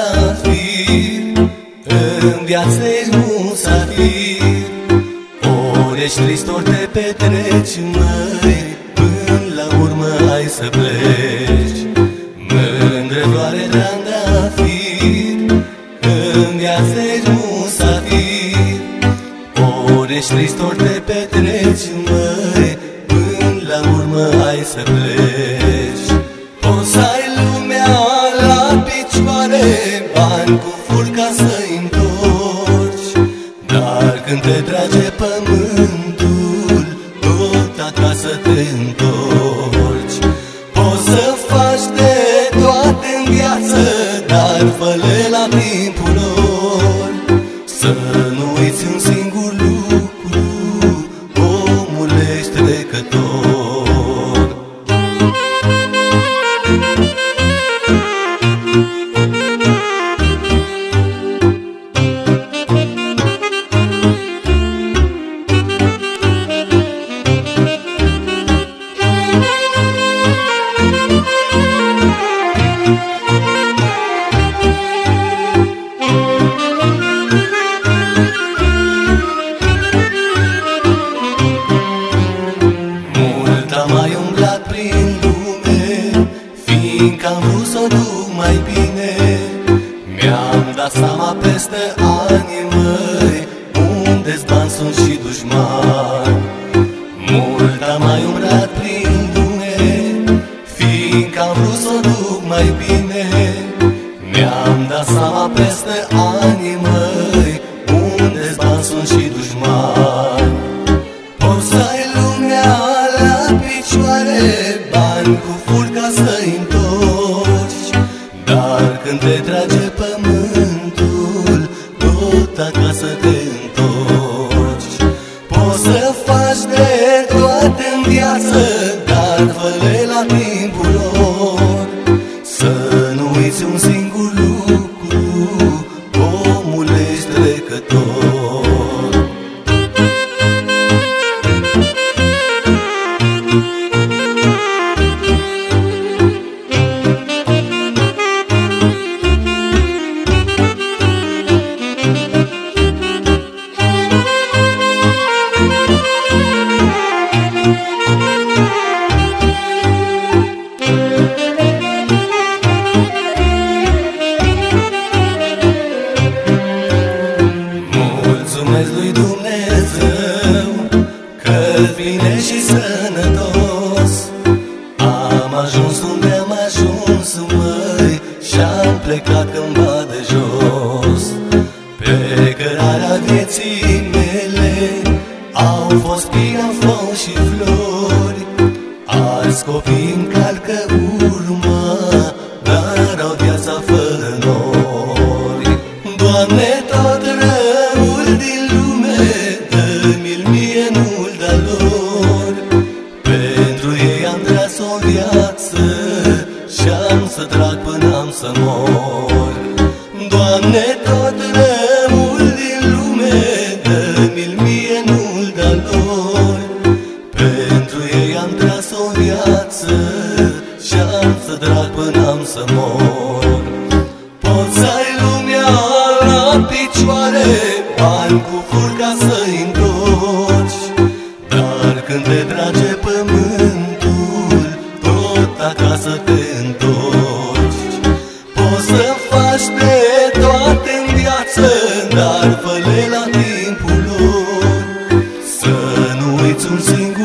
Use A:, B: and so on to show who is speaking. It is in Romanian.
A: trandafir, în viață ești musafir. Ori ești trist, ori te petreci, măi, până la urmă ai să pleci. Mândră floare trandafir, în viață ești musafir. Ori ești trist, ori te petreci, măi, până la urmă ai să pleci. Poți să ai lumea la picioare, bani cu fur ca să-i întorci, dar când te trage pământul, tot acasă te întorci. Poți să faci de toate în viață, dar fă-le la timpul lor. Să nu uiți un singur lucru, omul ești trecător. Mai umblat prin lume, fiindcă am vrut să o duc mai bine. Mi-am dat seama peste ani, măi, unde-s bani sunt și dușmani. Mult am mai umblat prin lume, fiindcă am vrut să o duc mai bine. Mi-am dat seama peste ani, măi, unde-s bani sunt și dușmani. Poți să ai lumea la picioare, bani cu fur ca să-i întorci, dar când te trage pământul, tot acasă te întorci. Poți să faci de toate în viață, dar fă-le la timpul lor. Să nu uiți un singur lucru, omul ești trecător. Mulțumesc lui Dumnezeu că-l vine și sănătos. Am ajuns unde am ajuns, măi, și-am plecat cândva de jos. Pe cărarea vieții mele au fost pini, au fost și flori. Alți copii încalcă urma, dar au viața fără nori. Doamne, tot răul din lume, dă-mi-l mie, nu-l da lor. Pentru ei am tras o viață și-am să trag până am să mor. Doamne, tot răul din lume, dă-mi-l mie, nu-l da lor. Pentru ei am tras o viață și-am să trag până am să mor. Poți să ai lumea la picioare, bani cu fur ca să-i întorci, dar când te trage pământul, tot acasă te întorci. Poți să faci de toate în viață, dar fă-le la timpul lor. Să nu uiți un singur